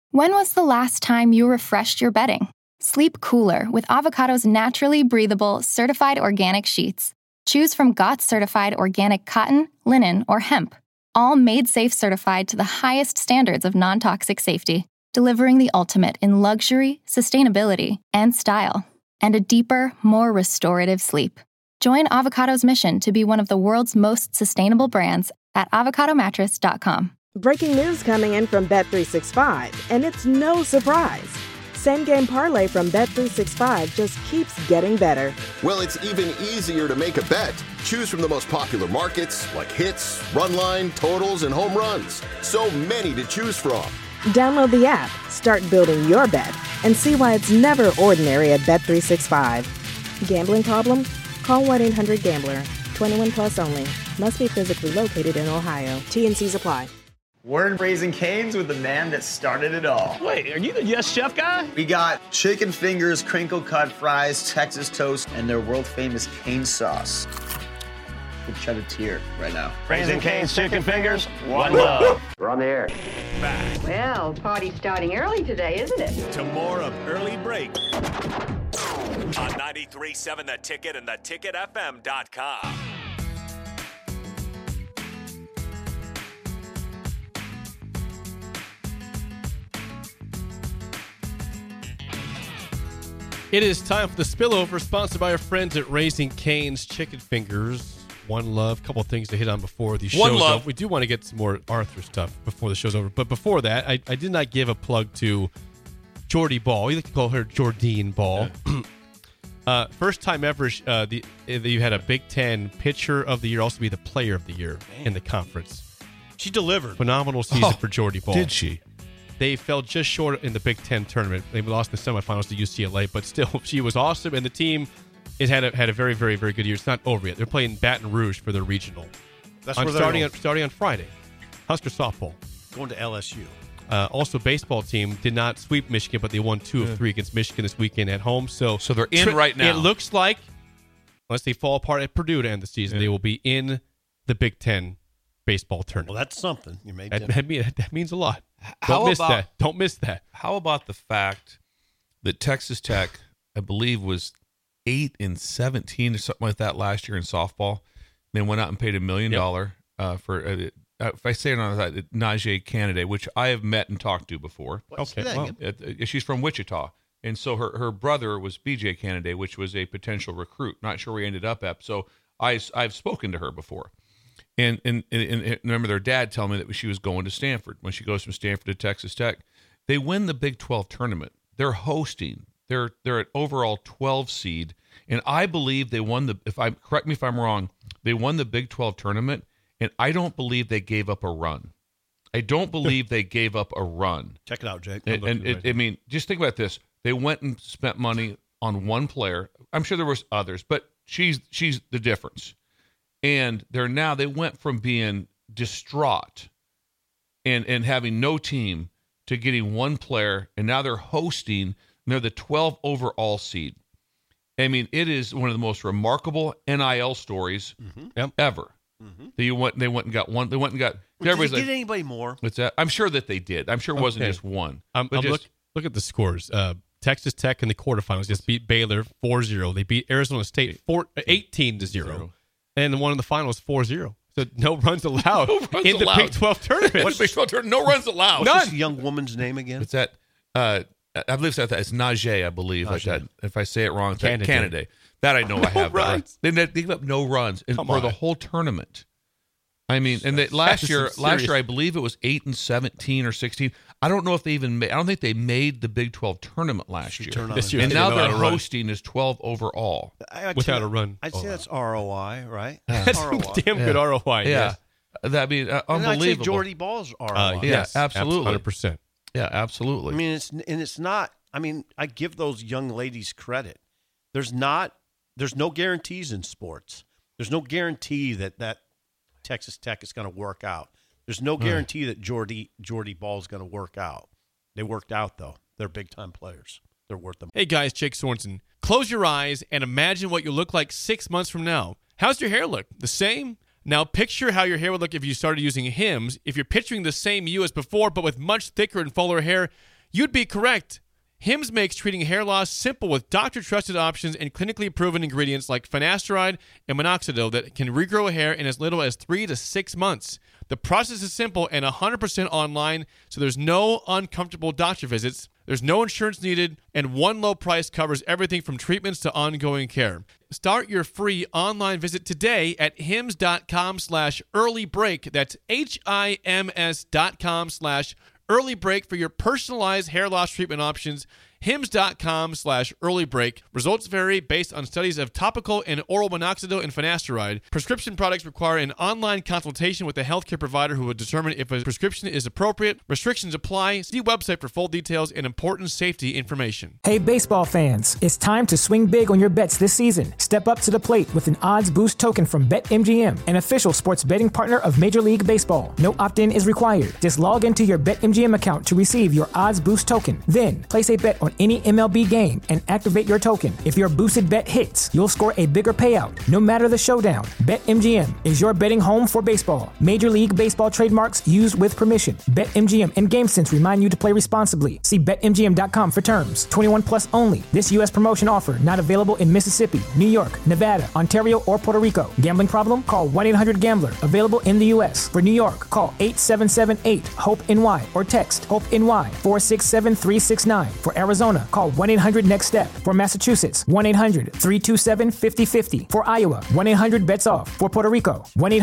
When was the last time you refreshed your bedding? Sleep cooler with Avocado's naturally breathable, certified organic sheets. Choose from GOTS certified organic cotton, linen, or hemp. All made safe certified to the highest standards of non-toxic safety, delivering the ultimate in luxury, sustainability, and style, and a deeper, more restorative sleep. Join Avocado's mission to be one of the world's most sustainable brands at avocadomattress.com. Breaking news coming in from Bet365, and it's no surprise. Same Game Parlay from Bet365 just keeps getting better. Well, it's even easier to make a bet. Choose from the most popular markets like hits, run line, totals, and home runs. So many to choose from. Download the app, start building your bet, and see why it's never ordinary at Bet365. Gambling problem? Call 1-800-GAMBLER. 21 plus only. Must be physically located in Ohio. T&Cs apply. We're in Raising Cane's with the man that started it all. Wait, are you the Yes Chef guy? We got chicken fingers, crinkle cut fries, Texas toast, and their world famous cane sauce. We'll shed a tear right now. Raising Cane's chicken fingers, one love. We're on the air. Back Well, party's starting early today, isn't it? to more of Early Break on 93.7 The Ticket and theticketfm.com. It is time for the spillover, sponsored by our friends at Raising Cane's Chicken Fingers. One love, couple of things to hit on before the show's over. We do want to get some more Arthur stuff before the show's over. But before that, I did not give a plug to Jordy Ball. You like to call her Jordine Ball. Yeah. First time ever you had a Big Ten Pitcher of the Year also be the Player of the Year in the conference. She delivered. Phenomenal season for Jordy Ball. Did she? They fell just short in the Big Ten tournament. They lost the semifinals to UCLA, but still, she was awesome, and the team has had a very, very, very good year. It's not over yet. They're playing Baton Rouge for their regional. That's where they're starting on Friday. Husker softball. Going to LSU. Also, baseball team did not sweep Michigan, but they won 2 of 3 against Michigan this weekend at home. So they're in right now. It looks like, unless they fall apart at Purdue to end the season, they will be in the Big Ten baseball tournament. Well, that's something. You made that means a lot. Don't miss that. How about the fact that Texas Tech, I believe, was 8-17 or something like that last year in softball? They went out and paid $1 million for, if I say it on the Najee Canaday, which I have met and talked to before. Okay, well, she's from Wichita, and so her brother was BJ Canaday, which was a potential recruit. Not sure where he ended up at. So I've spoken to her before. And remember their dad telling me that she was going to Stanford. When she goes from Stanford to Texas Tech, they win the Big 12 tournament. They're hosting. They're an overall 12 seed, and I believe they won correct me if I'm wrong, they won the Big 12 tournament, and I don't believe they gave up a run. I don't believe they gave up a run. Check it out, Jake. I mean, just think about this. They went and spent money on one player. I'm sure there was others, but she's the difference. And they went from being distraught and having no team to getting one player, and now they're hosting, and they're the 12 overall seed. I mean, it is one of the most remarkable NIL stories ever. Mm-hmm. They went and got one. They went and got. Did they get anybody more? What's that? I'm sure that they did. I'm sure it wasn't just one. Look at the scores. Texas Tech in the quarterfinals just beat Baylor 4-0. They beat Arizona State 18-0. And the one in the finals 4-0. So no runs allowed in the Big 12 tournament. What Big 12 tournament? No runs allowed. What's this young woman's name again? It's that. I believe it's Najee. I believe that. If I say it wrong, it's Canaday. That I know I have. Right. They gave up no runs for the whole tournament. I mean, and last year, I believe it was 8-17 or 16. I don't know if they even made. I don't think they made the Big 12 tournament last year. This year, and now they're hosting is 12 overall without a run. I'd say that's ROI, right? That's damn good ROI. Yeah, that'd be unbelievable. And I'd say Jordy Ball's ROI. Yes, absolutely, 100%. Yeah, absolutely. I mean, it's not. I mean, I give those young ladies credit. There's no guarantees in sports. There's no guarantee that Texas Tech is going to work out. There's no guarantee that Jordy Ball is going to work out. They worked out, though. They're big-time players. They're worth them. Hey, guys, Jake Sorensen. Close your eyes and imagine what you look like 6 months from now. How's your hair look? The same? Now picture how your hair would look if you started using Hims. If you're picturing the same you as before, but with much thicker and fuller hair, You'd be correct. Hims makes treating hair loss simple with doctor-trusted options and clinically proven ingredients like finasteride and minoxidil that can regrow hair in as little as 3 to 6 months. The process is simple and 100% online, so there's no uncomfortable doctor visits, there's no insurance needed, and one low price covers everything from treatments to ongoing care. Start your free online visit today at hims.com/earlybreak. That's HIMS.com/earlybreak for your personalized hair loss treatment options. hims.com/earlybreak. Results vary based on studies of topical and oral minoxidil and finasteride. Prescription products require an online consultation with a healthcare provider who will determine if a prescription is appropriate. Restrictions apply. See website for full details and important safety information. Hey, baseball fans, it's time to swing big on your bets this season. Step up to the plate with an odds boost token from BetMGM, an official sports betting partner of Major League Baseball. No opt-in is required. Just log into your BetMGM account to receive your odds boost token. Then, place a bet on any MLB game and activate your token. If your boosted bet hits, you'll score a bigger payout, no matter the showdown. BetMGM is your betting home for baseball. Major League Baseball trademarks used with permission. BetMGM and GameSense remind you to play responsibly. See BetMGM.com for terms. 21 plus only. This U.S. promotion offer not available in Mississippi, New York, Nevada, Ontario, or Puerto Rico. Gambling problem? Call 1-800-GAMBLER. Available in the U.S. For New York, call 877-8-HOPE-NY or text HOPE-NY 467-369. For Arizona, call 1-800-NEXT-STEP. For Massachusetts, 1-800-327-5050. For Iowa, 1-800-BETS-OFF. For Puerto Rico,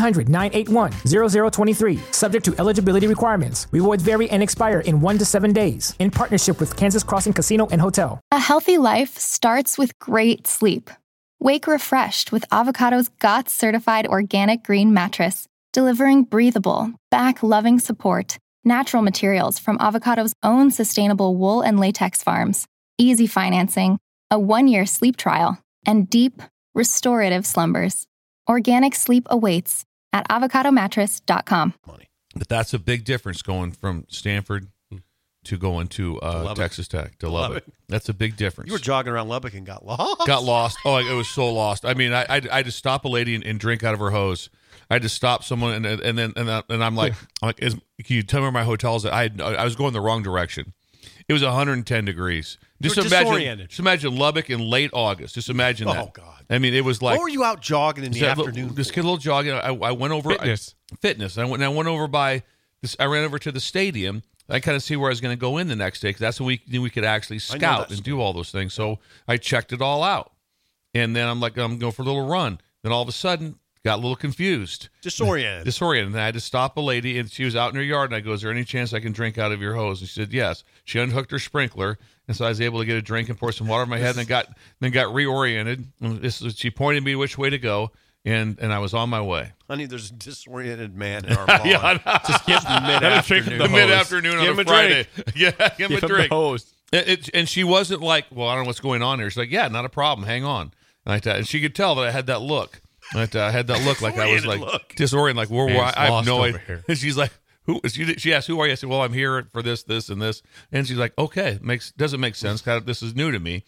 1-800-981-0023. Subject to eligibility requirements. Rewards vary and expire in 1 to 7 days. In partnership with Kansas Crossing Casino and Hotel. A healthy life starts with great sleep. Wake refreshed with Avocado's GOTS certified organic green mattress, delivering breathable, back-loving support. Natural materials from Avocado's own sustainable wool and latex farms, easy financing, a 1-year sleep trial, and deep, restorative slumbers. Organic sleep awaits at avocadomattress.com. But that's a big difference going from Stanford to going to Texas Tech to Lubbock. That's a big difference. You were jogging around Lubbock and got lost. Got lost. Oh, it was so lost. I mean, I had to stop a lady and drink out of her hose. I had to stop someone, and I'm like, can you tell me where my hotel is? I was going the wrong direction. It was 110 degrees. Just imagine Lubbock in late August. Just imagine that. Oh God! I mean, it was like. What were you out jogging in the afternoon? Just a little jogging. I went over fitness. I went over by this. I ran over to the stadium. I kind of see where I was going to go in the next day because that's when we knew we could actually scout and do all those things. So I checked it all out, and then I'm like, I'm going for a little run. Then all of a sudden, got a little confused. Disoriented. And I had to stop a lady, and she was out in her yard, and I go, is there any chance I can drink out of your hose? And she said, yes. She unhooked her sprinkler, and so I was able to get a drink and pour some water in my head, and then got reoriented. She pointed me which way to go, and I was on my way. Honey, there's a disoriented man in our lawn. Just give him mid-afternoon on a Friday. Yeah, give him a drink. The hose. And she wasn't like, well, I don't know what's going on here. She's like, yeah, not a problem. Hang on. And she could tell that I had that look. I had that look like I was like disoriented, like where I have no idea. And she's like, "Who?" She asked, "Who are you?" I said, "Well, I'm here for this, and this." And she's like, "Okay, doesn't make sense. This is new to me."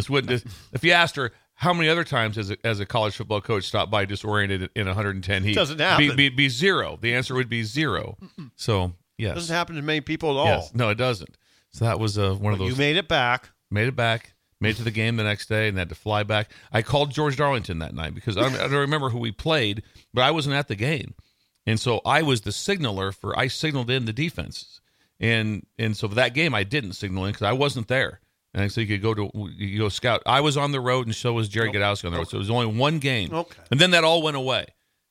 If you asked her how many other times as a college football coach stopped by disoriented in 110 heat, doesn't happen. Be zero. The answer would be zero. So yes, doesn't happen to many people at all. Yes. No, it doesn't. So that was one of those. You made it back. Made it to the game the next day and had to fly back. I called George Darlington that night because I don't remember who we played, but I wasn't at the game. And so I was the signaler I signaled in the defenses. And so for that game, I didn't signal in because I wasn't there. And so you could go scout. I was on the road, and so was Jerry Godowski on the road. So it was only one game. Okay. And then that all went away.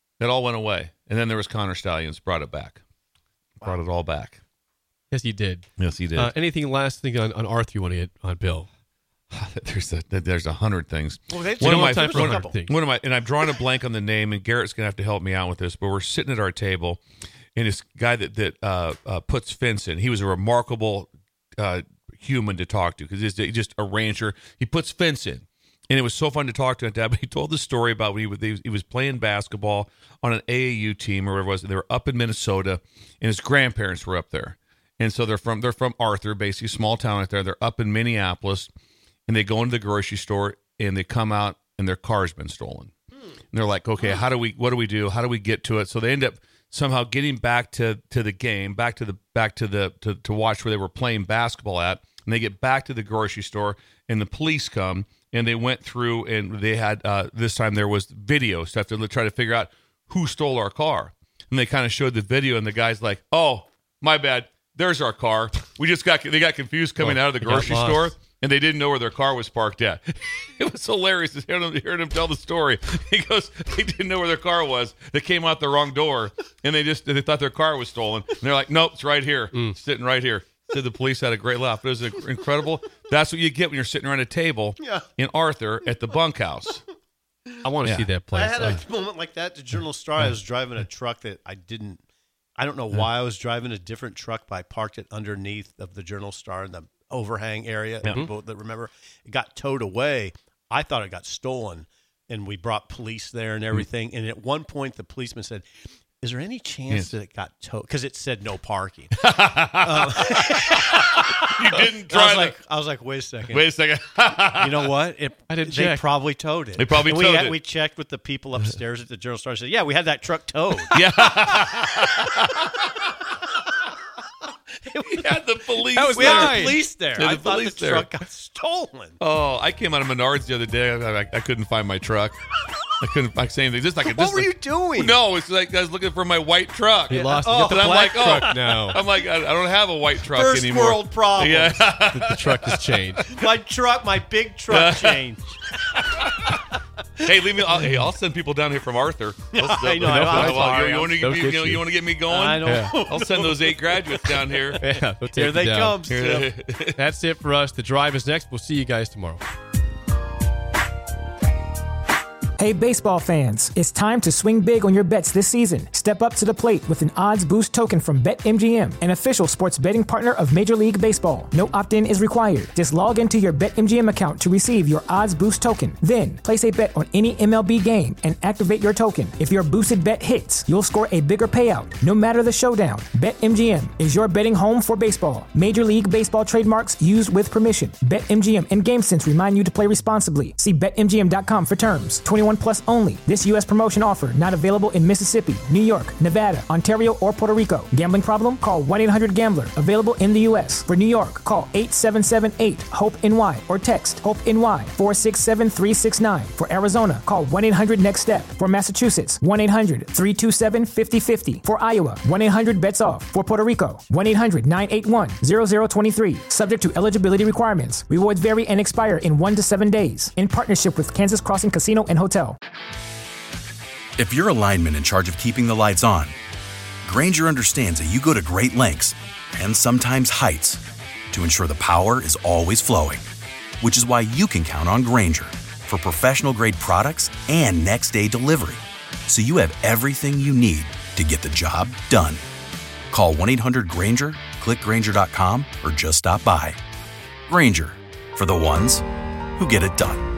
And then there was Connor Stallions, brought it back. Brought it all back. Yes, he did. Anything last thing on Arthur you want to hit on Bill? There's 100 things. Well, one of my, and I've drawn a blank on the name, and Garrett's gonna have to help me out with this. But we're sitting at our table, and this guy that puts fence in. He was a remarkable human to talk to because he's just a rancher. He puts fence in, and it was so fun to talk to him. But he told the story about when he was playing basketball on an AAU team or whatever it was. They were up in Minnesota, and his grandparents were up there, and so they're from Arthur, basically a small town out there. They're up in Minneapolis. And they go into the grocery store, and they come out, and their car's been stolen. And they're like, okay, what do we do? How do we get to it? So they end up somehow getting back to the game, to watch where they were playing basketball at, and they get back to the grocery store, and the police come, and they went through, and they had this time there was video stuff to try to figure out who stole our car, and they kind of showed the video, and the guy's like, "Oh, my bad, there's our car. They got confused coming out of the grocery store." And they didn't know where their car was parked at. It was hilarious to hear him tell the story. He goes, they didn't know where their car was. They came out the wrong door, and they thought their car was stolen. And they're like, nope, it's right here. It's sitting right here. So the police had a great laugh. It was incredible. That's what you get when you're sitting around a table in Arthur at the bunkhouse. I want to see that place. I had a moment like that at the Journal Star. I was driving a truck that I don't know why I was driving a different truck, but I parked it underneath of the Journal Star in the overhang area. People that remember, it got towed away. I thought it got stolen, and we brought police there and everything. And at one point, the policeman said, "Is there any chance that it got towed?" Because it said no parking. You didn't try. I was like, wait a second. You know what? They probably towed it. They probably towed it. We checked with the people upstairs at the Journal Star. Said, yeah, we had that truck towed. Yeah. We had the police. We had the police there. Yeah, I thought the truck got stolen. Oh, I came out of Menards the other day. I couldn't find my truck. I couldn't say anything. What were you doing? No, it's like I was looking for my white truck. You lost the black truck now. I'm like, I don't have a white truck First anymore. World problem. Yeah. The truck has changed. My big truck changed. Hey, I'll send people down here from Arthur. I know. You want to get me going? I know. Yeah. I'll send those 8 graduates down here. Yeah, here they come. That's it for us. The Drive is next. We'll see you guys tomorrow. Hey, baseball fans, it's time to swing big on your bets this season. Step up to the plate with an odds boost token from BetMGM, an official sports betting partner of Major League Baseball. No opt-in is required. Just log into your BetMGM account to receive your odds boost token. Then, place a bet on any MLB game and activate your token. If your boosted bet hits, you'll score a bigger payout, no matter the showdown. BetMGM is your betting home for baseball. Major League Baseball trademarks used with permission. BetMGM and GameSense remind you to play responsibly. See BetMGM.com for terms. 21 plus only. This U.S. promotion offer not available in Mississippi, New York, Nevada, Ontario, or Puerto Rico. Gambling problem? Call 1-800-GAMBLER. Available in the U.S. For New York, call 877-8-HOPE-NY or text HOPE-NY 467-369. For Arizona, call 1-800-NEXT-STEP. For Massachusetts, 1-800-327-5050. For Iowa, 1-800-BETS-OFF. For Puerto Rico, 1-800-981-0023. Subject to eligibility requirements. Rewards vary and expire in 1 to 7 days. In partnership with Kansas Crossing Casino and Hotel. If you're a lineman in charge of keeping the lights on, Grainger understands that you go to great lengths and sometimes heights to ensure the power is always flowing, which is why you can count on Grainger for professional-grade products and next-day delivery, so you have everything you need to get the job done. Call 1-800-GRAINGER, click Grainger.com, or just stop by. Grainger, for the ones who get it done.